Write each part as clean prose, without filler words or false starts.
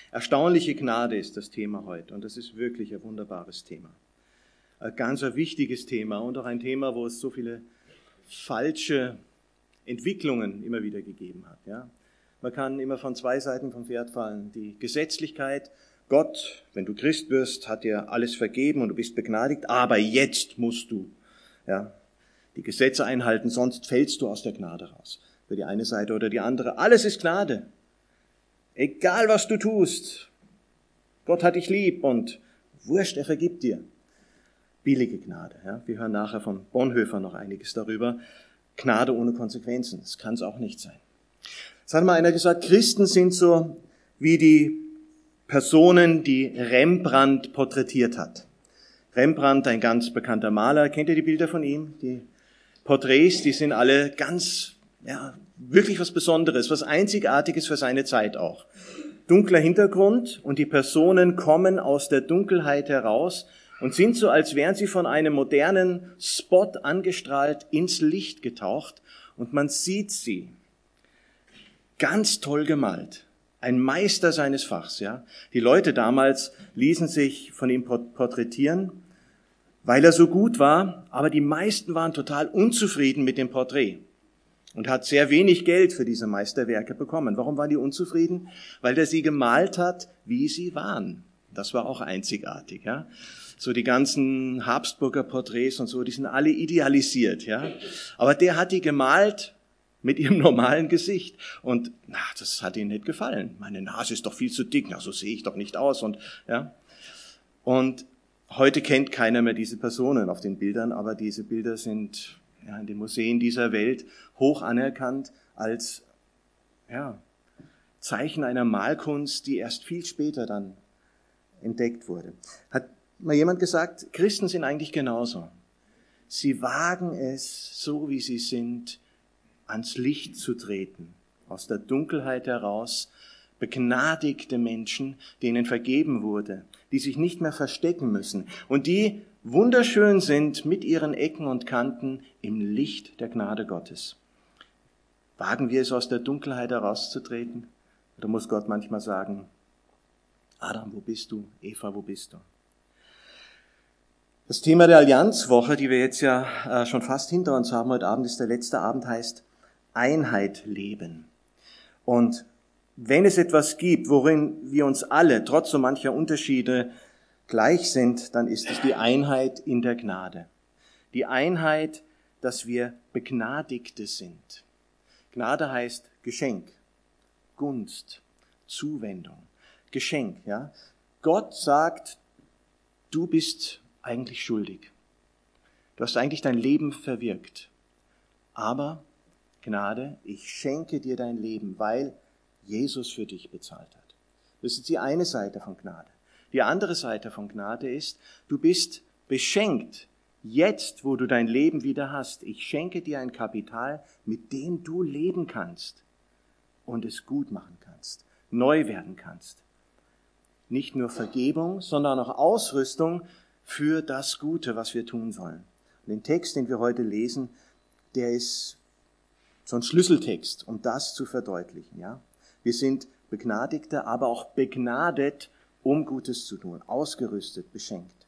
Erstaunliche Gnade ist das Thema heute und das ist wirklich ein wunderbares Thema. Ein ganz wichtiges Thema und auch ein Thema, wo es so viele falsche Entwicklungen immer wieder gegeben hat. Ja? Man kann immer von zwei Seiten vom Pferd fallen. Die Gesetzlichkeit, Gott, wenn du Christ wirst, hat dir alles vergeben und du bist begnadigt, aber jetzt musst du die Gesetze einhalten, sonst fällst du aus der Gnade raus. Für die eine Seite oder die andere. Alles ist Gnade. Egal was du tust, Gott hat dich lieb und wurscht, er vergibt dir. Billige Gnade. Ja? Wir hören nachher von Bonhoeffer noch einiges darüber. Gnade ohne Konsequenzen, das kann es auch nicht sein. Es hat mal einer gesagt, Christen sind so wie die Personen, die Rembrandt porträtiert hat. Rembrandt, ein ganz bekannter Maler, kennt ihr die Bilder von ihm? Die Porträts, die sind alle ganz, wirklich was Besonderes, was Einzigartiges für seine Zeit auch. Dunkler Hintergrund und die Personen kommen aus der Dunkelheit heraus und sind so, als wären sie von einem modernen Spot angestrahlt ins Licht getaucht und man sieht sie. Ganz toll gemalt. Ein Meister seines Fachs, ja. Die Leute damals ließen sich von ihm porträtieren, weil er so gut war, aber die meisten waren total unzufrieden mit dem Porträt und hat sehr wenig Geld für diese Meisterwerke bekommen. Warum waren die unzufrieden? Weil er sie gemalt hat, wie sie waren. Das war auch einzigartig, ja. So die ganzen Habsburger Porträts und so, die sind alle idealisiert, ja. Aber der hat die gemalt mit ihrem normalen Gesicht. Und das hat ihnen nicht gefallen. Meine Nase ist doch viel zu dick, so sehe ich doch nicht aus. Und heute kennt keiner mehr diese Personen auf den Bildern, aber diese Bilder sind in den Museen dieser Welt hoch anerkannt als Zeichen einer Malkunst, die erst viel später dann entdeckt wurde. Hat mal jemand gesagt, Christen sind eigentlich genauso. Sie wagen es, so wie sie sind, ans Licht zu treten, aus der Dunkelheit heraus, begnadigte Menschen, denen vergeben wurde, die sich nicht mehr verstecken müssen und die wunderschön sind mit ihren Ecken und Kanten im Licht der Gnade Gottes. Wagen wir es, aus der Dunkelheit herauszutreten? Oder muss Gott manchmal sagen, Adam, wo bist du? Eva, wo bist du? Das Thema der Allianzwoche, die wir jetzt ja schon fast hinter uns haben, heute Abend ist der letzte Abend, heißt Einheit leben. Und wenn es etwas gibt, worin wir uns alle, trotz so mancher Unterschiede, gleich sind, dann ist es die Einheit in der Gnade. Die Einheit, dass wir Begnadigte sind. Gnade heißt Geschenk, Gunst, Zuwendung, Geschenk. Ja? Gott sagt, du bist eigentlich schuldig. Du hast eigentlich dein Leben verwirkt. Aber Gnade, ich schenke dir dein Leben, weil Jesus für dich bezahlt hat. Das ist die eine Seite von Gnade. Die andere Seite von Gnade ist, du bist beschenkt, jetzt, wo du dein Leben wieder hast. Ich schenke dir ein Kapital, mit dem du leben kannst und es gut machen kannst, neu werden kannst. Nicht nur Vergebung, sondern auch Ausrüstung für das Gute, was wir tun sollen. Und den Text, den wir heute lesen, der ist so ein Schlüsseltext, um das zu verdeutlichen. Ja? Wir sind Begnadigte, aber auch begnadet, um Gutes zu tun, ausgerüstet, beschenkt.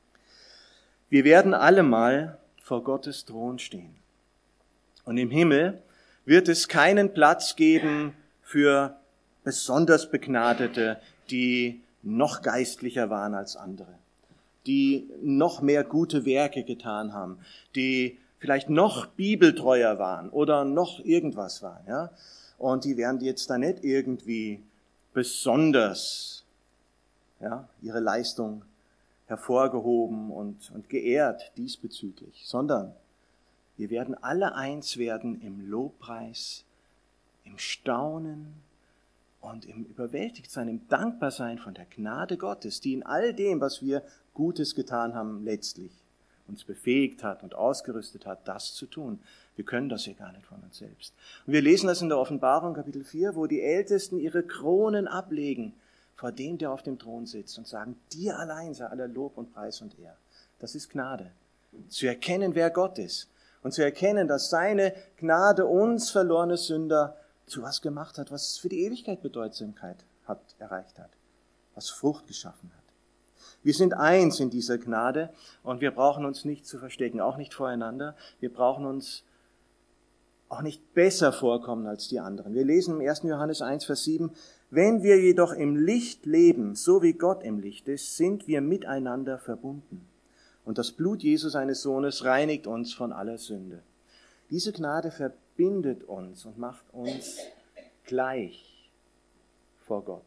Wir werden alle mal vor Gottes Thron stehen. Und im Himmel wird es keinen Platz geben für besonders Begnadete, die noch geistlicher waren als andere, die noch mehr gute Werke getan haben, die vielleicht noch bibeltreuer waren oder noch irgendwas waren. Ja? Und die werden jetzt da nicht irgendwie besonders ihre Leistung hervorgehoben und geehrt diesbezüglich, sondern wir werden alle eins werden im Lobpreis, im Staunen und im Überwältigtsein, im Dankbarsein von der Gnade Gottes, die in all dem, was wir Gutes getan haben, letztlich uns befähigt hat und ausgerüstet hat, das zu tun. Wir können das ja gar nicht von uns selbst. Und wir lesen das in der Offenbarung, Kapitel 4, wo die Ältesten ihre Kronen ablegen vor dem, der auf dem Thron sitzt und sagen, dir allein sei aller Lob und Preis und Ehre. Das ist Gnade. Zu erkennen, wer Gott ist und zu erkennen, dass seine Gnade uns verlorene Sünder zu was gemacht hat, was für die Ewigkeit Bedeutsamkeit erreicht hat. was Frucht geschaffen hat. Wir sind eins in dieser Gnade und wir brauchen uns nicht zu verstecken, auch nicht voreinander. Wir brauchen uns auch nicht besser vorkommen als die anderen. Wir lesen im 1. Johannes 1, Vers 7, wenn wir jedoch im Licht leben, so wie Gott im Licht ist, sind wir miteinander verbunden. Und das Blut Jesu, seines Sohnes, reinigt uns von aller Sünde. Diese Gnade verbindet uns und macht uns gleich vor Gott,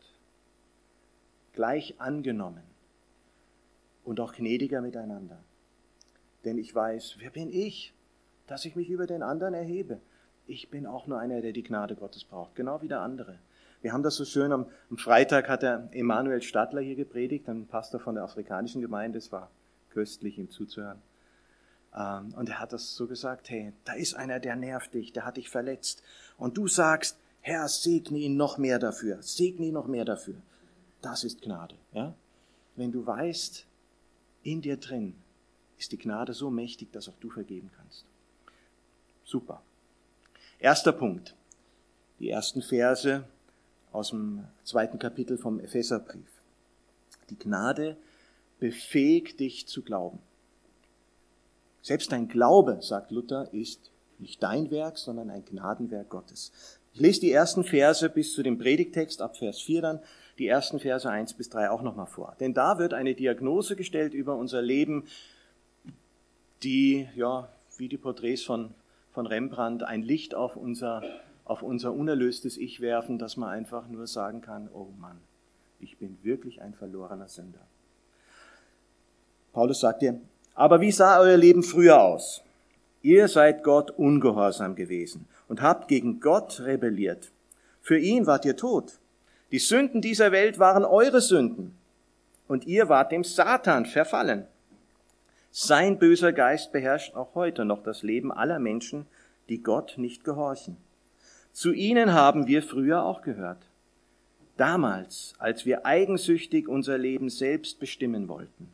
gleich angenommen und auch gnädiger miteinander. Denn ich weiß, wer bin ich, dass ich mich über den anderen erhebe? Ich bin auch nur einer, der die Gnade Gottes braucht, genau wie der andere. Wir haben das so schön, am Freitag hat der Emanuel Stadler hier gepredigt, ein Pastor von der afrikanischen Gemeinde, es war köstlich, ihm zuzuhören. Und er hat das so gesagt, hey, da ist einer, der nervt dich, der hat dich verletzt. Und du sagst, Herr, segne ihn noch mehr dafür, segne ihn noch mehr dafür. Das ist Gnade. Ja? Wenn du weißt, in dir drin ist die Gnade so mächtig, dass auch du vergeben kannst. Super. Erster Punkt. Die ersten Verse aus dem 2. Kapitel vom Epheserbrief. Die Gnade befähigt dich zu glauben. Selbst dein Glaube, sagt Luther, ist nicht dein Werk, sondern ein Gnadenwerk Gottes. Ich lese die ersten Verse bis zu dem Predigtext, ab Vers 4 dann, die ersten Verse 1 bis 3 auch nochmal vor. Denn da wird eine Diagnose gestellt über unser Leben, die, ja, wie die Porträts von Rembrandt, ein Licht auf unser unerlöstes Ich werfen, dass man einfach nur sagen kann, oh Mann, ich bin wirklich ein verlorener Sünder. Paulus sagt dir, aber wie sah euer Leben früher aus? Ihr seid Gott ungehorsam gewesen und habt gegen Gott rebelliert. Für ihn wart ihr tot. Die Sünden dieser Welt waren eure Sünden und ihr wart dem Satan verfallen. Sein böser Geist beherrscht auch heute noch das Leben aller Menschen, die Gott nicht gehorchen. Zu ihnen haben wir früher auch gehört. Damals, als wir eigensüchtig unser Leben selbst bestimmen wollten.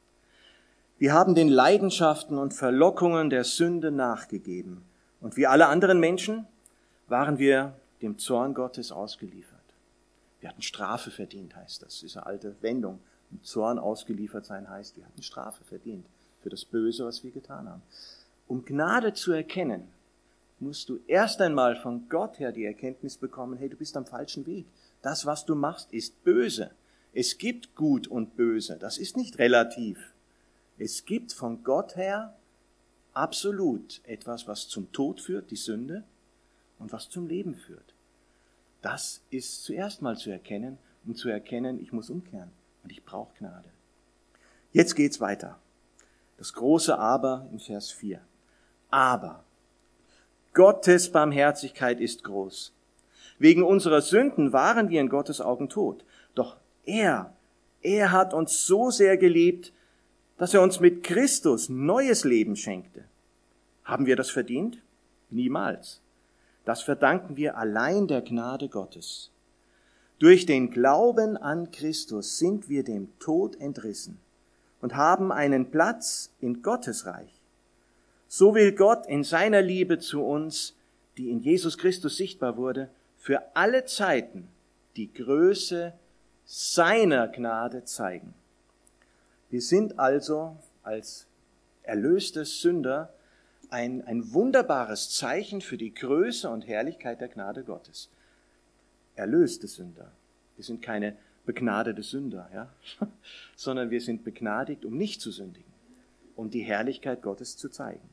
Wir haben den Leidenschaften und Verlockungen der Sünde nachgegeben. Und wie alle anderen Menschen waren wir dem Zorn Gottes ausgeliefert. Wir hatten Strafe verdient, heißt das. Das ist eine alte Wendung. Dem Zorn ausgeliefert sein heißt, wir hatten Strafe verdient für das Böse, was wir getan haben. Um Gnade zu erkennen, musst du erst einmal von Gott her die Erkenntnis bekommen, hey, du bist am falschen Weg. Das, was du machst, ist böse. Es gibt Gut und Böse. Das ist nicht relativ. Es gibt von Gott her absolut etwas, was zum Tod führt, die Sünde, und was zum Leben führt. Das ist zuerst mal zu erkennen, um zu erkennen, ich muss umkehren und ich brauche Gnade. Jetzt geht's weiter. Das große Aber in Vers 4. Aber Gottes Barmherzigkeit ist groß. Wegen unserer Sünden waren wir in Gottes Augen tot. Doch er hat uns so sehr geliebt, dass er uns mit Christus neues Leben schenkte. Haben wir das verdient? Niemals. Das verdanken wir allein der Gnade Gottes. Durch den Glauben an Christus sind wir dem Tod entrissen und haben einen Platz in Gottes Reich. So will Gott in seiner Liebe zu uns, die in Jesus Christus sichtbar wurde, für alle Zeiten die Größe seiner Gnade zeigen. Wir sind also als erlöste Sünder ein wunderbares Zeichen für die Größe und Herrlichkeit der Gnade Gottes. Erlöste Sünder. Wir sind keine begnadete Sünder, ja? Sondern wir sind begnadigt, um nicht zu sündigen, um die Herrlichkeit Gottes zu zeigen.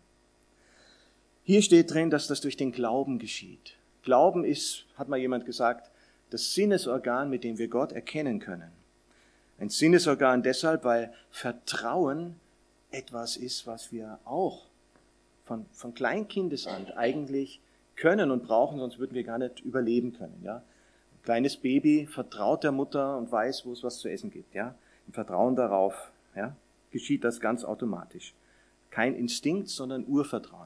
Hier steht drin, dass das durch den Glauben geschieht. Glauben ist, hat mal jemand gesagt, das Sinnesorgan, mit dem wir Gott erkennen können. Ein Sinnesorgan deshalb, weil Vertrauen etwas ist, was wir auch von Kleinkindes an eigentlich können und brauchen, sonst würden wir gar nicht überleben können. Ja? Ein kleines Baby vertraut der Mutter und weiß, wo es was zu essen gibt. Ja? Im Vertrauen darauf geschieht das ganz automatisch. Kein Instinkt, sondern Urvertrauen.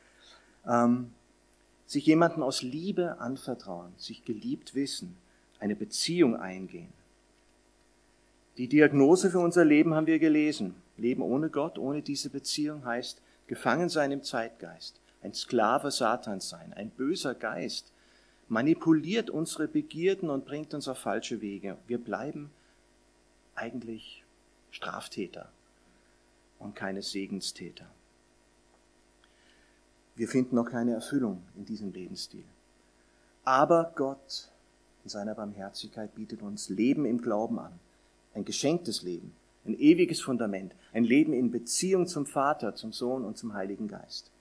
Sich jemandem aus Liebe anvertrauen, sich geliebt wissen, eine Beziehung eingehen. Die Diagnose für unser Leben haben wir gelesen. Leben ohne Gott, ohne diese Beziehung heißt gefangen sein im Zeitgeist, ein Sklave Satans sein, ein böser Geist, manipuliert unsere Begierden und bringt uns auf falsche Wege. Wir bleiben eigentlich Straftäter und keine Segenstäter. Wir finden noch keine Erfüllung in diesem Lebensstil. Aber Gott in seiner Barmherzigkeit bietet uns Leben im Glauben an. Ein geschenktes Leben, ein ewiges Fundament, ein Leben in Beziehung zum Vater, zum Sohn und zum Heiligen Geist.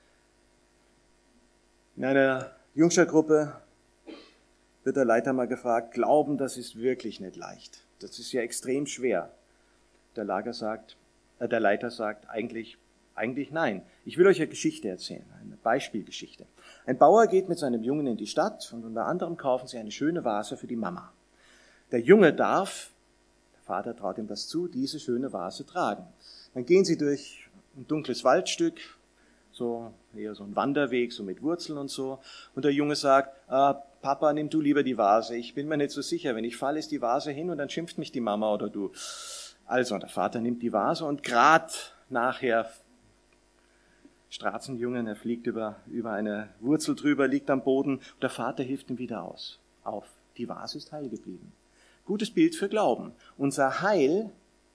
In einer Jungschargruppe wird der Leiter mal gefragt, Glauben, das ist wirklich nicht leicht. Das ist ja extrem schwer. Der Leiter sagt, eigentlich nein. Ich will euch eine Geschichte erzählen, eine Beispielgeschichte. Ein Bauer geht mit seinem Jungen in die Stadt und unter anderem kaufen sie eine schöne Vase für die Mama. Der Junge darf, der Vater traut ihm das zu, diese schöne Vase tragen. Dann gehen sie durch ein dunkles Waldstück, so eher so ein Wanderweg, so mit Wurzeln und so. Und der Junge sagt, Papa, nimm du lieber die Vase. Ich bin mir nicht so sicher. Wenn ich falle, ist die Vase hin und dann schimpft mich die Mama oder du. Also, der Vater nimmt die Vase und grad nachher Straßenjungen, er fliegt über eine Wurzel drüber, liegt am Boden und der Vater hilft ihm wieder auf. Die Vase ist heil geblieben. Gutes Bild für Glauben. Unser Heil,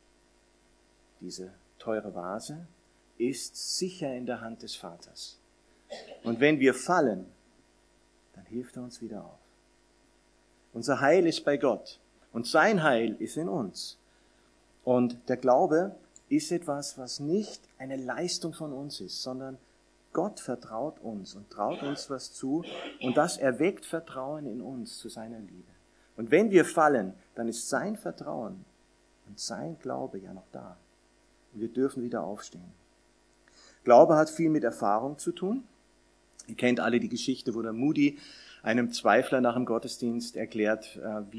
diese teure Vase, ist sicher in der Hand des Vaters. Und wenn wir fallen, dann hilft er uns wieder auf. Unser Heil ist bei Gott und sein Heil ist in uns. Und der Glaube ist etwas, was nicht eine Leistung von uns ist, sondern Gott vertraut uns und traut uns was zu und das erweckt Vertrauen in uns zu seiner Liebe. Und wenn wir fallen, dann ist sein Vertrauen und sein Glaube ja noch da. Und wir dürfen wieder aufstehen. Glaube hat viel mit Erfahrung zu tun. Ihr kennt alle die Geschichte, wo der Moody einem Zweifler nach dem Gottesdienst erklärt,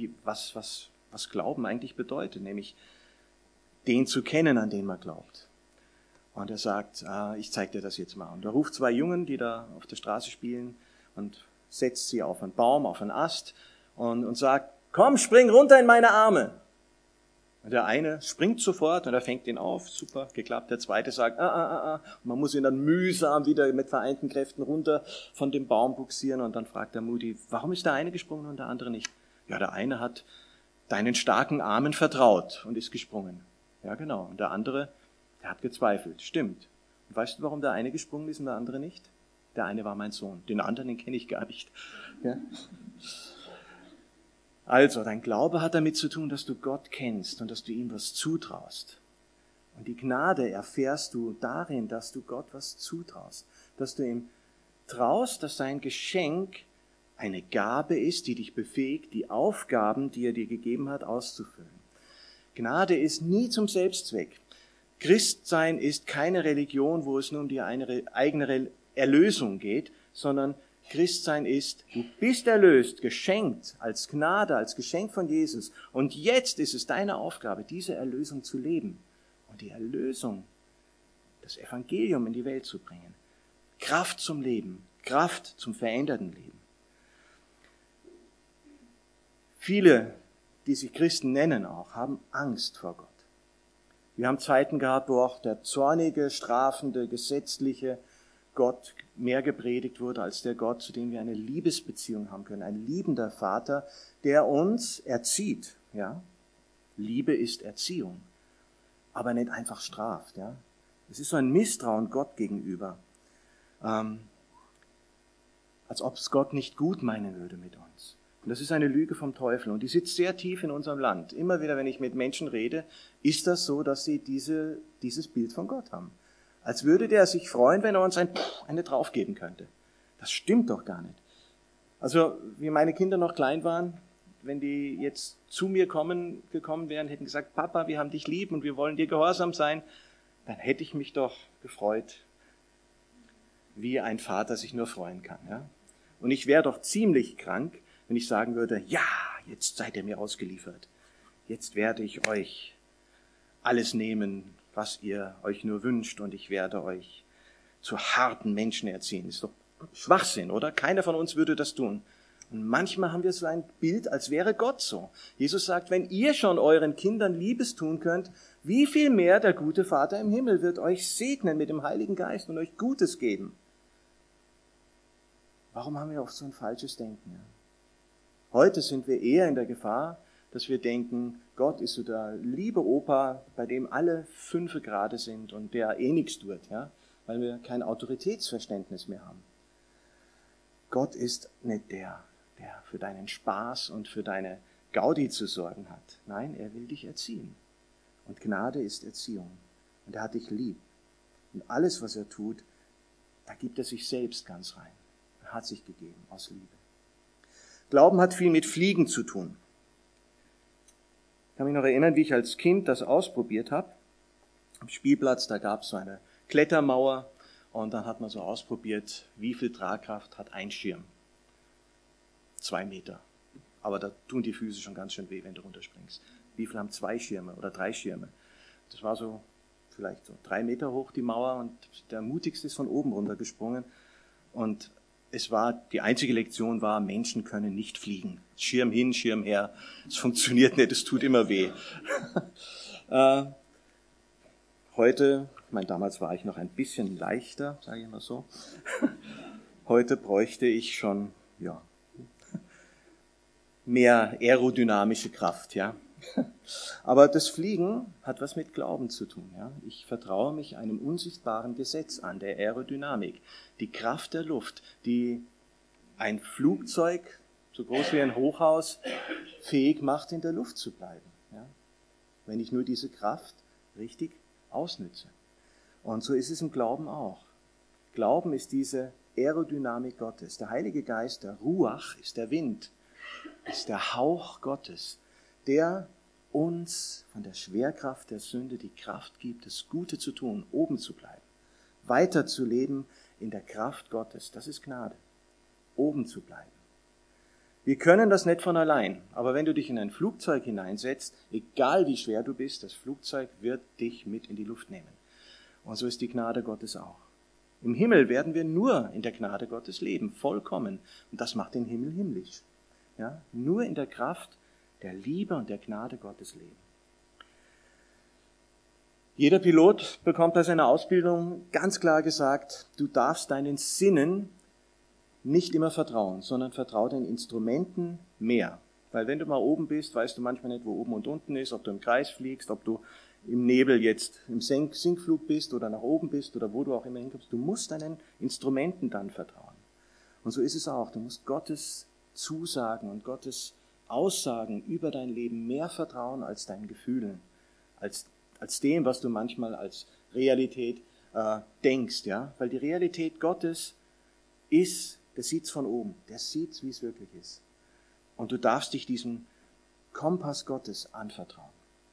was Glauben eigentlich bedeutet, nämlich den zu kennen, an den man glaubt. Und er sagt, ich zeige dir das jetzt mal. Und er ruft zwei Jungen, die da auf der Straße spielen, und setzt sie auf einen Baum, auf einen Ast und sagt, komm, spring runter in meine Arme. Und der eine springt sofort und er fängt ihn auf, super, geklappt. Der zweite sagt, Und man muss ihn dann mühsam wieder mit vereinten Kräften runter von dem Baum buxieren. Und dann fragt der Moody, warum ist der eine gesprungen und der andere nicht? Ja, der eine hat deinen starken Armen vertraut und ist gesprungen. Ja, genau. Und der andere, der hat gezweifelt. Stimmt. Und weißt du, warum der eine gesprungen ist und der andere nicht? Der eine war mein Sohn. Den anderen, den kenne ich gar nicht. Ja? Also, dein Glaube hat damit zu tun, dass du Gott kennst und dass du ihm was zutraust. Und die Gnade erfährst du darin, dass du Gott was zutraust. Dass du ihm traust, dass sein Geschenk eine Gabe ist, die dich befähigt, die Aufgaben, die er dir gegeben hat, auszufüllen. Gnade ist nie zum Selbstzweck. Christsein ist keine Religion, wo es nur um die eigene Erlösung geht, sondern Christsein ist, du bist erlöst, geschenkt, als Gnade, als Geschenk von Jesus. Und jetzt ist es deine Aufgabe, diese Erlösung zu leben und die Erlösung, das Evangelium in die Welt zu bringen. Kraft zum Leben, Kraft zum veränderten Leben. Viele, die sich Christen nennen auch, haben Angst vor Gott. Wir haben Zeiten gehabt, wo auch der zornige, strafende, gesetzliche Gott mehr gepredigt wurde als der Gott, zu dem wir eine Liebesbeziehung haben können. Ein liebender Vater, der uns erzieht. Ja? Liebe ist Erziehung, aber nicht einfach straft. Ja? Es ist so ein Misstrauen Gott gegenüber, als ob es Gott nicht gut meinen würde mit uns. Und das ist eine Lüge vom Teufel und die sitzt sehr tief in unserem Land. Immer wieder, wenn ich mit Menschen rede, ist das so, dass sie dieses Bild von Gott haben. Als würde der sich freuen, wenn er uns eine draufgeben könnte. Das stimmt doch gar nicht. Also, wie meine Kinder noch klein waren, wenn die jetzt zu mir gekommen wären, hätten gesagt, Papa, wir haben dich lieb und wir wollen dir gehorsam sein, dann hätte ich mich doch gefreut, wie ein Vater sich nur freuen kann. Ja? Und ich wäre doch ziemlich krank, wenn ich sagen würde, ja, jetzt seid ihr mir ausgeliefert. Jetzt werde ich euch alles nehmen, was ihr euch nur wünscht und ich werde euch zu harten Menschen erziehen. Das ist doch Schwachsinn, oder? Keiner von uns würde das tun. Und manchmal haben wir so ein Bild, als wäre Gott so. Jesus sagt, wenn ihr schon euren Kindern Liebes tun könnt, wie viel mehr der gute Vater im Himmel wird euch segnen mit dem Heiligen Geist und euch Gutes geben. Warum haben wir oft so ein falsches Denken? Ja? Heute sind wir eher in der Gefahr, dass wir denken, Gott ist so der liebe Opa, bei dem alle 5 gerade sind und der eh nichts tut, ja, weil wir kein Autoritätsverständnis mehr haben. Gott ist nicht der für deinen Spaß und für deine Gaudi zu sorgen hat. Nein, er will dich erziehen. Und Gnade ist Erziehung. Und er hat dich lieb. Und alles, was er tut, da gibt er sich selbst ganz rein. Er hat sich gegeben aus Liebe. Glauben hat viel mit Fliegen zu tun. Ich kann mich noch erinnern, wie ich als Kind das ausprobiert habe. Am Spielplatz, da gab es so eine Klettermauer und dann hat man so ausprobiert, wie viel Tragkraft hat ein Schirm. 2 Meter. Aber da tun die Füße schon ganz schön weh, wenn du runterspringst. Wie viel haben 2 Schirme oder 3 Schirme? Das war so vielleicht so 3 Meter hoch die Mauer und der mutigste ist von oben runtergesprungen. Und die einzige Lektion war, Menschen können nicht fliegen. Schirm hin, Schirm her. Es funktioniert nicht, es tut immer weh. Heute, damals war ich noch ein bisschen leichter, sage ich mal so. Heute bräuchte ich schon, mehr aerodynamische Kraft, ja. Aber das Fliegen hat was mit Glauben zu tun, ja. Ich vertraue mich einem unsichtbaren Gesetz an, der Aerodynamik, die Kraft der Luft, die ein Flugzeug, so groß wie ein Hochhaus, fähig macht, in der Luft zu bleiben, ja. Wenn ich nur diese Kraft richtig ausnütze. Und so ist es im Glauben auch. Glauben ist diese Aerodynamik Gottes. Der Heilige Geist, der Ruach, ist der Wind, ist der Hauch Gottes, der uns von der Schwerkraft der Sünde die Kraft gibt, das Gute zu tun, oben zu bleiben, weiter zu leben in der Kraft Gottes. Das ist Gnade, oben zu bleiben. Wir können das nicht von allein, aber wenn du dich in ein Flugzeug hineinsetzt, egal wie schwer du bist, das Flugzeug wird dich mit in die Luft nehmen. Und so ist die Gnade Gottes auch. Im Himmel werden wir nur in der Gnade Gottes leben, vollkommen. Und das macht den Himmel himmlisch. Ja, nur in der Kraft der Liebe und der Gnade Gottes leben. Jeder Pilot bekommt bei seiner Ausbildung ganz klar gesagt, du darfst deinen Sinnen nicht immer vertrauen, sondern vertraue den Instrumenten mehr. Weil wenn du mal oben bist, weißt du manchmal nicht, wo oben und unten ist, ob du im Kreis fliegst, ob du im Nebel jetzt im Sinkflug bist oder nach oben bist oder wo du auch immer hinkommst. Du musst deinen Instrumenten dann vertrauen. Und so ist es auch. Du musst Gottes Zusagen und Gottes Aussagen über dein Leben mehr vertrauen als deinen Gefühlen, als dem, was du manchmal als Realität denkst, ja, weil die Realität Gottes ist, der sieht's von oben, der sieht's, wie es wirklich ist. Und du darfst dich diesem Kompass Gottes anvertrauen.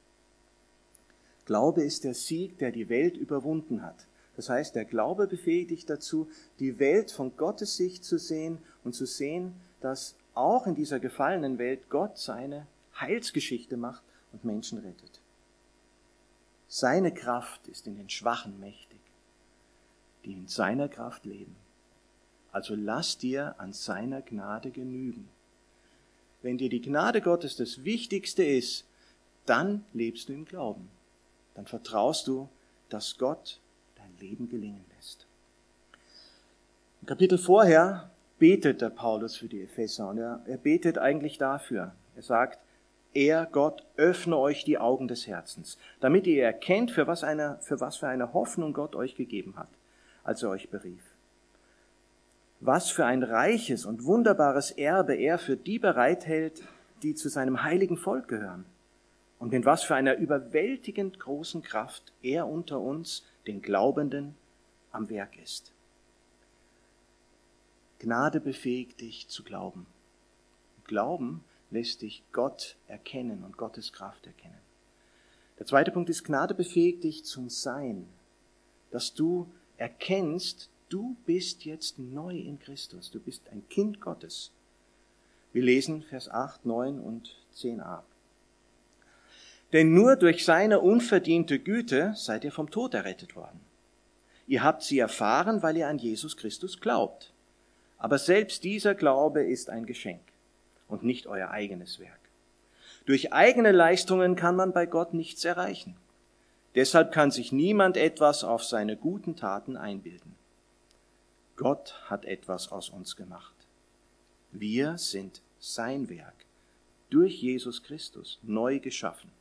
Glaube ist der Sieg, der die Welt überwunden hat. Das heißt, der Glaube befähigt dich dazu, die Welt von Gottes Sicht zu sehen und zu sehen, dass auch in dieser gefallenen Welt Gott seine Heilsgeschichte macht und Menschen rettet. Seine Kraft ist in den Schwachen mächtig, die in seiner Kraft leben. Also lass dir an seiner Gnade genügen. Wenn dir die Gnade Gottes das Wichtigste ist, dann lebst du im Glauben. Dann vertraust du, dass Gott dein Leben gelingen lässt. Im Kapitel vorher betet der Paulus für die Epheser und er betet eigentlich dafür. Er sagt, er, Gott, öffne euch die Augen des Herzens, damit ihr erkennt, für was für eine Hoffnung Gott euch gegeben hat, als er euch berief. Was für ein reiches und wunderbares Erbe er für die bereithält, die zu seinem heiligen Volk gehören. Und in was für einer überwältigend großen Kraft er unter uns, den Glaubenden, am Werk ist. Gnade befähigt dich zu glauben. Glauben lässt dich Gott erkennen und Gottes Kraft erkennen. Der zweite Punkt ist, Gnade befähigt dich zum Sein, dass du erkennst, du bist jetzt neu in Christus, du bist ein Kind Gottes. Wir lesen Vers 8, 9 und 10a. Denn nur durch seine unverdiente Güte seid ihr vom Tod errettet worden. Ihr habt sie erfahren, weil ihr an Jesus Christus glaubt. Aber selbst dieser Glaube ist ein Geschenk und nicht euer eigenes Werk. Durch eigene Leistungen kann man bei Gott nichts erreichen. Deshalb kann sich niemand etwas auf seine guten Taten einbilden. Gott hat etwas aus uns gemacht. Wir sind sein Werk, durch Jesus Christus neu geschaffen.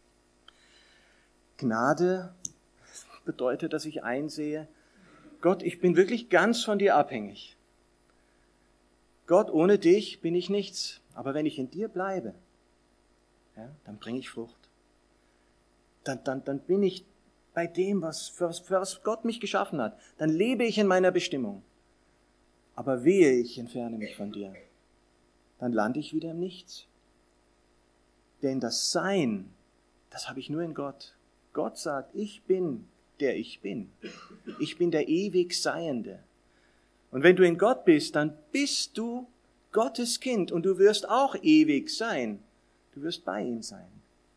Gnade bedeutet, dass ich einsehe, Gott, ich bin wirklich ganz von dir abhängig. Gott, ohne dich bin ich nichts. Aber wenn ich in dir bleibe, ja, dann bringe ich Frucht. Dann bin ich bei dem, für was Gott mich geschaffen hat. Dann lebe ich in meiner Bestimmung. Aber wehe, ich entferne mich von dir. Dann lande ich wieder im Nichts. Denn das Sein, das habe ich nur in Gott. Gott sagt, ich bin der ich bin. Ich bin der ewig Seiende. Und wenn du in Gott bist, dann bist du Gottes Kind und du wirst auch ewig sein. Du wirst bei ihm sein.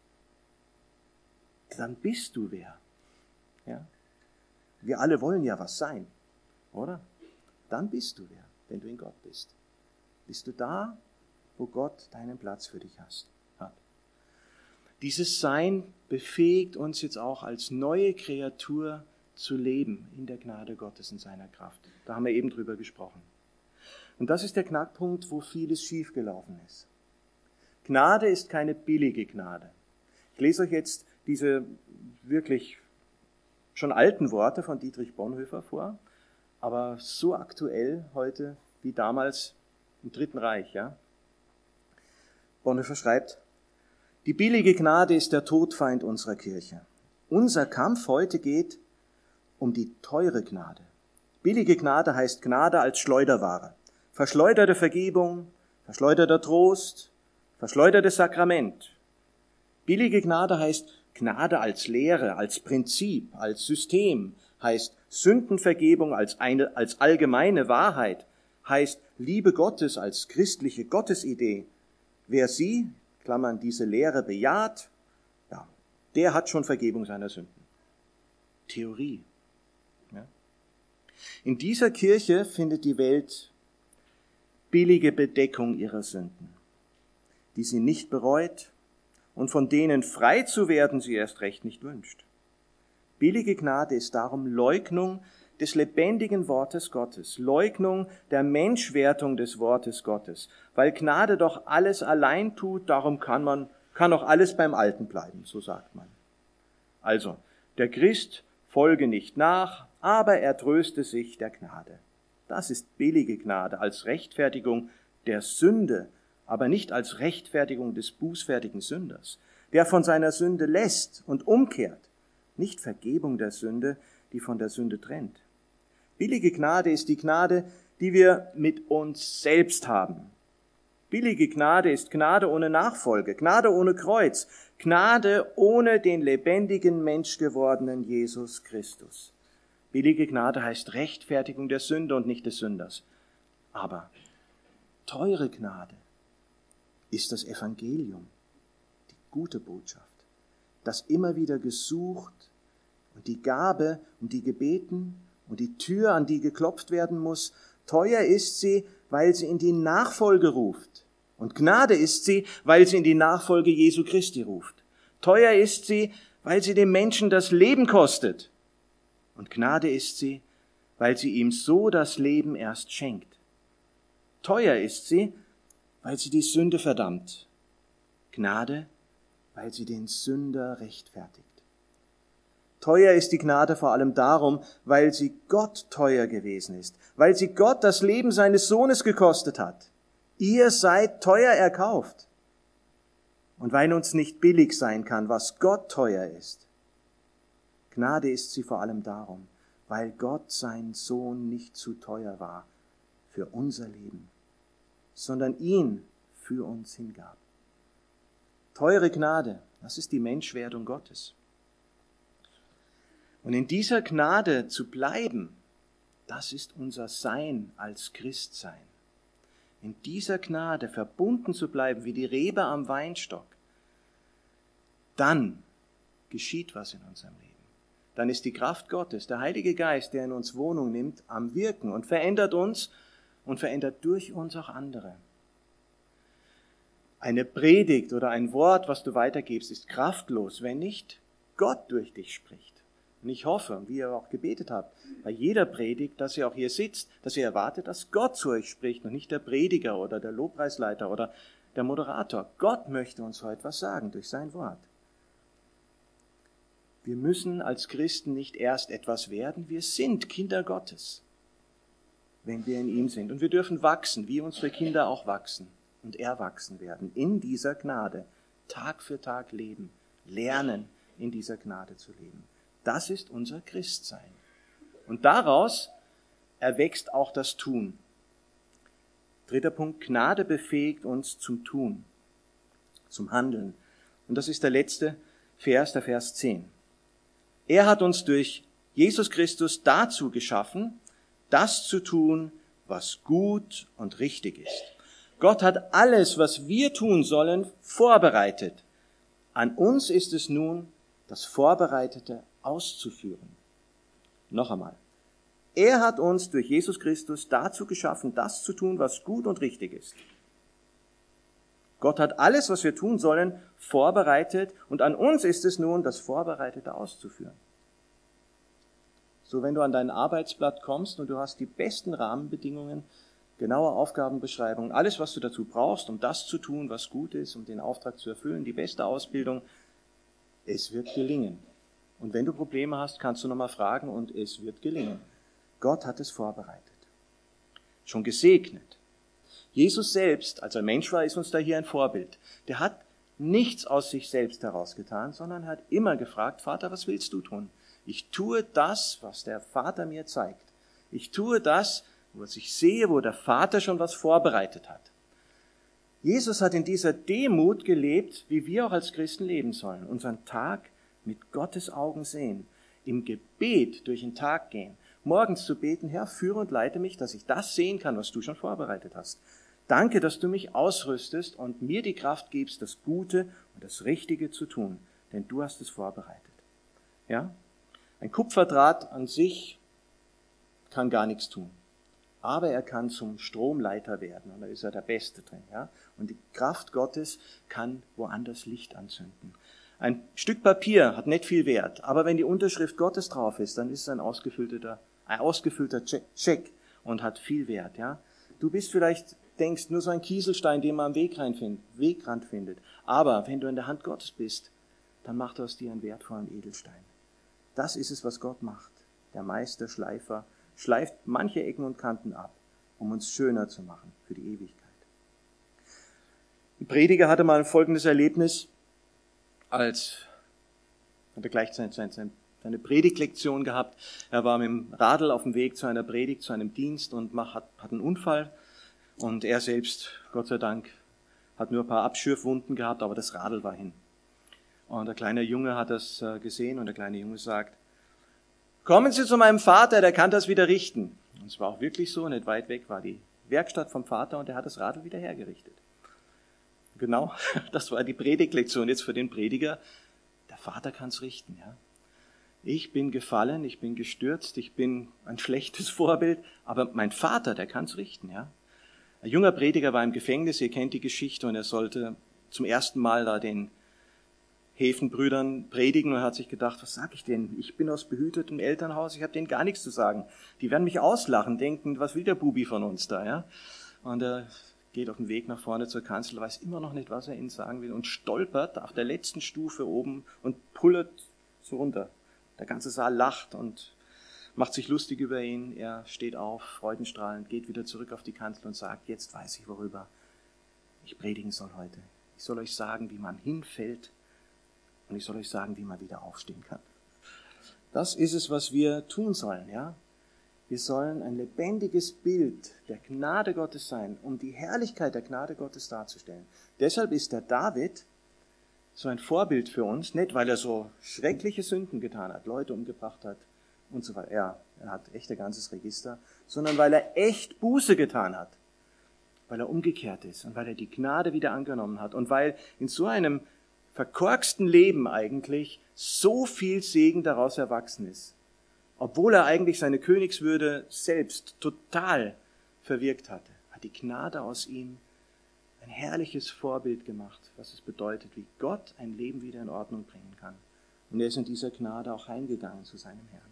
Dann bist du wer. Ja? Wir alle wollen ja was sein, oder? Dann bist du wer, wenn du in Gott bist. Bist du da, wo Gott deinen Platz für dich hat. Dieses Sein befähigt uns jetzt auch als neue Kreatur zu leben in der Gnade Gottes in seiner Kraft. Da haben wir eben drüber gesprochen. Und das ist der Knackpunkt, wo vieles schiefgelaufen ist. Gnade ist keine billige Gnade. Ich lese euch jetzt diese wirklich schon alten Worte von Dietrich Bonhoeffer vor, aber so aktuell heute wie damals im Dritten Reich. Ja? Bonhoeffer schreibt, die billige Gnade ist der Todfeind unserer Kirche. Unser Kampf heute geht um die teure Gnade. Billige Gnade heißt Gnade als Schleuderware. Verschleuderte Vergebung, verschleuderter Trost, verschleudertes Sakrament. Billige Gnade heißt Gnade als Lehre, als Prinzip, als System, heißt Sündenvergebung als allgemeine Wahrheit, heißt Liebe Gottes als christliche Gottesidee. Wer sie, Klammern, diese Lehre bejaht, ja, der hat schon Vergebung seiner Sünden. Theorie. Ja. In dieser Kirche findet die Welt billige Bedeckung ihrer Sünden, die sie nicht bereut und von denen frei zu werden sie erst recht nicht wünscht. Billige Gnade ist darum Leugnung des lebendigen Wortes Gottes, Leugnung der Menschwertung des Wortes Gottes, weil Gnade doch alles allein tut, darum kann auch alles beim Alten bleiben, so sagt man. Also, der Christ folge nicht nach, aber er tröste sich der Gnade. Das ist billige Gnade als Rechtfertigung der Sünde, aber nicht als Rechtfertigung des bußfertigen Sünders, der von seiner Sünde lässt und umkehrt, nicht Vergebung der Sünde, die von der Sünde trennt. Billige Gnade ist die Gnade, die wir mit uns selbst haben. Billige Gnade ist Gnade ohne Nachfolge, Gnade ohne Kreuz, Gnade ohne den lebendigen Mensch gewordenen Jesus Christus. Billige Gnade heißt Rechtfertigung der Sünde und nicht des Sünders. Aber teure Gnade ist das Evangelium, die gute Botschaft, das immer wieder gesucht und die Gabe, um die gebeten und die Tür, an die geklopft werden muss. Teuer ist sie, weil sie in die Nachfolge ruft. Und Gnade ist sie, weil sie in die Nachfolge Jesu Christi ruft. Teuer ist sie, weil sie dem Menschen das Leben kostet. Und Gnade ist sie, weil sie ihm so das Leben erst schenkt. Teuer ist sie, weil sie die Sünde verdammt. Gnade, weil sie den Sünder rechtfertigt. Teuer ist die Gnade vor allem darum, weil sie Gott teuer gewesen ist, weil sie Gott das Leben seines Sohnes gekostet hat. Ihr seid teuer erkauft. Und weil uns nicht billig sein kann, was Gott teuer ist. Gnade ist sie vor allem darum, weil Gott sein Sohn nicht zu teuer war für unser Leben, sondern ihn für uns hingab. Teure Gnade, das ist die Menschwerdung Gottes. Und in dieser Gnade zu bleiben, das ist unser Sein als Christsein. In dieser Gnade verbunden zu bleiben wie die Rebe am Weinstock, dann geschieht was in unserem Leben. Dann ist die Kraft Gottes, der Heilige Geist, der in uns Wohnung nimmt, am Wirken und verändert uns und verändert durch uns auch andere. Eine Predigt oder ein Wort, was du weitergibst, ist kraftlos, wenn nicht Gott durch dich spricht. Und ich hoffe, wie ihr auch gebetet habt, bei jeder Predigt, dass ihr auch hier sitzt, dass ihr erwartet, dass Gott zu euch spricht und nicht der Prediger oder der Lobpreisleiter oder der Moderator. Gott möchte uns heute was sagen durch sein Wort. Wir müssen als Christen nicht erst etwas werden, wir sind Kinder Gottes, wenn wir in ihm sind. Und wir dürfen wachsen, wie unsere Kinder auch wachsen und erwachsen werden, in dieser Gnade, Tag für Tag leben, lernen, in dieser Gnade zu leben. Das ist unser Christsein. Und daraus erwächst auch das Tun. 3. Punkt, Gnade befähigt uns zum Tun, zum Handeln. Und das ist der letzte Vers, der Vers 10. Er hat uns durch Jesus Christus dazu geschaffen, das zu tun, was gut und richtig ist. Gott hat alles, was wir tun sollen, vorbereitet. An uns ist es nun, das Vorbereitete auszuführen. Noch einmal. Er hat uns durch Jesus Christus dazu geschaffen, das zu tun, was gut und richtig ist. Gott hat alles, was wir tun sollen, vorbereitet und an uns ist es nun, das Vorbereitete auszuführen. So, wenn du an dein Arbeitsblatt kommst und du hast die besten Rahmenbedingungen, genaue Aufgabenbeschreibungen, alles, was du dazu brauchst, um das zu tun, was gut ist, um den Auftrag zu erfüllen, die beste Ausbildung, es wird gelingen. Und wenn du Probleme hast, kannst du nochmal fragen und es wird gelingen. Gott hat es vorbereitet. Schon gesegnet. Jesus selbst, als er Mensch war, ist uns da hier ein Vorbild. Der hat nichts aus sich selbst herausgetan, sondern hat immer gefragt, Vater, was willst du tun? Ich tue das, was der Vater mir zeigt. Ich tue das, was ich sehe, wo der Vater schon was vorbereitet hat. Jesus hat in dieser Demut gelebt, wie wir auch als Christen leben sollen. Unseren Tag mit Gottes Augen sehen. Im Gebet durch den Tag gehen. Morgens zu beten, Herr, führe und leite mich, dass ich das sehen kann, was du schon vorbereitet hast. Danke, dass du mich ausrüstest und mir die Kraft gibst, das Gute und das Richtige zu tun, denn du hast es vorbereitet. Ja? Ein Kupferdraht an sich kann gar nichts tun, aber er kann zum Stromleiter werden und da ist er der Beste drin. Ja? Und die Kraft Gottes kann woanders Licht anzünden. Ein Stück Papier hat nicht viel Wert, aber wenn die Unterschrift Gottes drauf ist, dann ist es ein ausgefüllter Check und hat viel Wert. Ja? Du bist vielleicht, denkst, nur so ein Kieselstein, den man am Wegrand findet. Aber wenn du in der Hand Gottes bist, dann macht er aus dir einen wertvollen Edelstein. Das ist es, was Gott macht. Der Meister, Schleifer, schleift manche Ecken und Kanten ab, um uns schöner zu machen für die Ewigkeit. Ein Prediger hatte mal ein folgendes Erlebnis, hat er gleich seine Predigtlektion gehabt. Er war mit dem Radl auf dem Weg zu einer Predigt, zu einem Dienst und hat einen Unfall. Und er selbst, Gott sei Dank, hat nur ein paar Abschürfwunden gehabt, aber das Radl war hin. Und der kleine Junge hat das gesehen und der kleine Junge sagt, kommen Sie zu meinem Vater, der kann das wieder richten. Und es war auch wirklich so, nicht weit weg war die Werkstatt vom Vater und er hat das Radl wieder hergerichtet. Genau, das war die Predigtlektion jetzt für den Prediger. Der Vater kann es richten, ja. Ich bin gefallen, ich bin gestürzt, ich bin ein schlechtes Vorbild, aber mein Vater, der kann es richten, ja. Ein junger Prediger war im Gefängnis, ihr kennt die Geschichte, und er sollte zum ersten Mal da den Häfenbrüdern predigen und hat sich gedacht, was sag ich denen? Ich bin aus behütetem Elternhaus, ich habe denen gar nichts zu sagen. Die werden mich auslachen, denken, was will der Bubi von uns da, ja? Und er geht auf den Weg nach vorne zur Kanzel, weiß immer noch nicht, was er ihnen sagen will und stolpert auf der letzten Stufe oben und pullert so runter. Der ganze Saal lacht und macht sich lustig über ihn. Er steht auf, freudenstrahlend, geht wieder zurück auf die Kanzel und sagt, jetzt weiß ich, worüber ich predigen soll heute. Ich soll euch sagen, wie man hinfällt und ich soll euch sagen, wie man wieder aufstehen kann. Das ist es, was wir tun sollen, ja? Wir sollen ein lebendiges Bild der Gnade Gottes sein, um die Herrlichkeit der Gnade Gottes darzustellen. Deshalb ist der David so ein Vorbild für uns, nicht weil er so schreckliche Sünden getan hat, Leute umgebracht hat und so weiter. Ja, er hat echt ein ganzes Register, sondern weil er echt Buße getan hat, weil er umgekehrt ist und weil er die Gnade wieder angenommen hat und weil in so einem verkorksten Leben eigentlich so viel Segen daraus erwachsen ist. Obwohl er eigentlich seine Königswürde selbst total verwirkt hatte, hat die Gnade aus ihm ein herrliches Vorbild gemacht, was es bedeutet, wie Gott ein Leben wieder in Ordnung bringen kann. Und er ist in dieser Gnade auch heimgegangen zu seinem Herrn.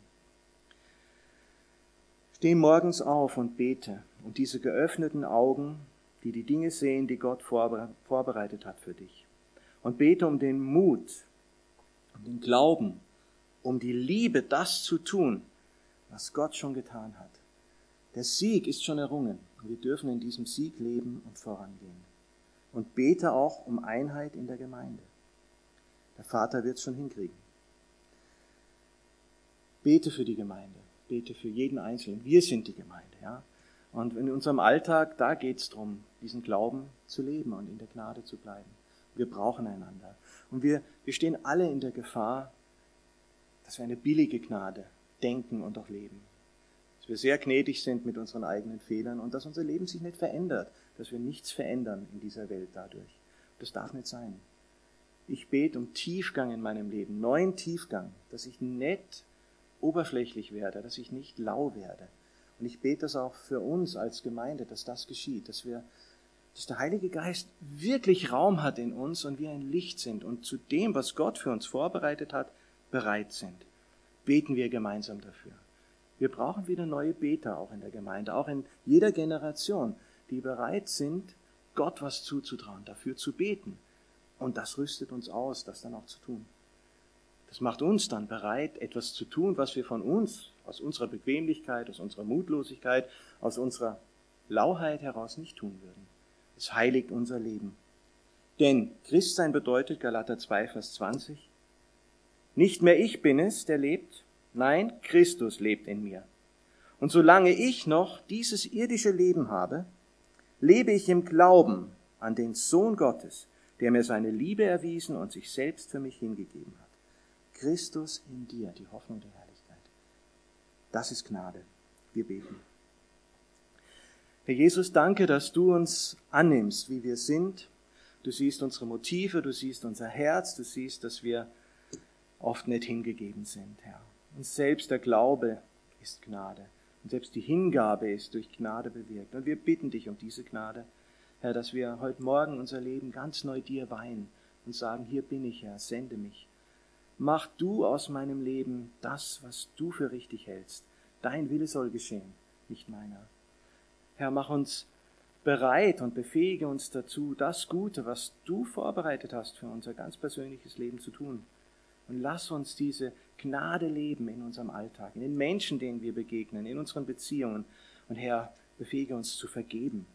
Steh morgens auf und bete, um diese geöffneten Augen, die die Dinge sehen, die Gott vorbereitet hat für dich. Und bete um den Mut, um den Glauben, um die Liebe, das zu tun, was Gott schon getan hat. Der Sieg ist schon errungen und wir dürfen in diesem Sieg leben und vorangehen. Und bete auch um Einheit in der Gemeinde. Der Vater wird es schon hinkriegen. Bete für die Gemeinde, bete für jeden Einzelnen. Wir sind die Gemeinde, ja. Und in unserem Alltag, da geht es darum, diesen Glauben zu leben und in der Gnade zu bleiben. Wir brauchen einander. Und wir stehen alle in der Gefahr, dass wir eine billige Gnade denken und auch leben. Dass wir sehr gnädig sind mit unseren eigenen Fehlern und dass unser Leben sich nicht verändert, dass wir nichts verändern in dieser Welt dadurch. Das darf nicht sein. Ich bete um Tiefgang in meinem Leben, neuen Tiefgang, dass ich nicht oberflächlich werde, dass ich nicht lau werde. Und ich bete das auch für uns als Gemeinde, dass das geschieht, dass der Heilige Geist wirklich Raum hat in uns und wir ein Licht sind und zu dem, was Gott für uns vorbereitet hat, bereit sind. Beten wir gemeinsam dafür. Wir brauchen wieder neue Beter auch in der Gemeinde, auch in jeder Generation, die bereit sind, Gott was zuzutrauen, dafür zu beten. Und das rüstet uns aus, das dann auch zu tun. Das macht uns dann bereit, etwas zu tun, was wir von uns, aus unserer Bequemlichkeit, aus unserer Mutlosigkeit, aus unserer Lauheit heraus nicht tun würden. Es heiligt unser Leben. Denn Christsein bedeutet, Galater 2, Vers 20, nicht mehr ich bin es, der lebt, nein, Christus lebt in mir. Und solange ich noch dieses irdische Leben habe, lebe ich im Glauben an den Sohn Gottes, der mir seine Liebe erwiesen und sich selbst für mich hingegeben hat. Christus in dir, die Hoffnung der Herrlichkeit. Das ist Gnade. Wir beten. Herr Jesus, danke, dass du uns annimmst, wie wir sind. Du siehst unsere Motive, du siehst unser Herz, du siehst, dass wir oft nicht hingegeben sind, Herr. Und selbst der Glaube ist Gnade. Und selbst die Hingabe ist durch Gnade bewirkt. Und wir bitten dich um diese Gnade, Herr, dass wir heute Morgen unser Leben ganz neu dir weihen und sagen, hier bin ich, Herr, sende mich. Mach du aus meinem Leben das, was du für richtig hältst. Dein Wille soll geschehen, nicht meiner. Herr, mach uns bereit und befähige uns dazu, das Gute, was du vorbereitet hast, für unser ganz persönliches Leben zu tun. Und lass uns diese Gnade leben in unserem Alltag, in den Menschen, denen wir begegnen, in unseren Beziehungen. Und Herr, befähige uns zu vergeben.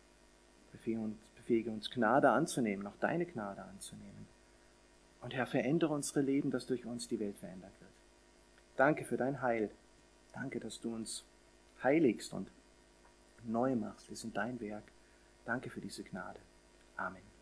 Befähige uns Gnade anzunehmen, auch deine Gnade anzunehmen. Und Herr, verändere unsere Leben, dass durch uns die Welt verändert wird. Danke für dein Heil. Danke, dass du uns heiligst und neu machst. Wir sind dein Werk. Danke für diese Gnade. Amen.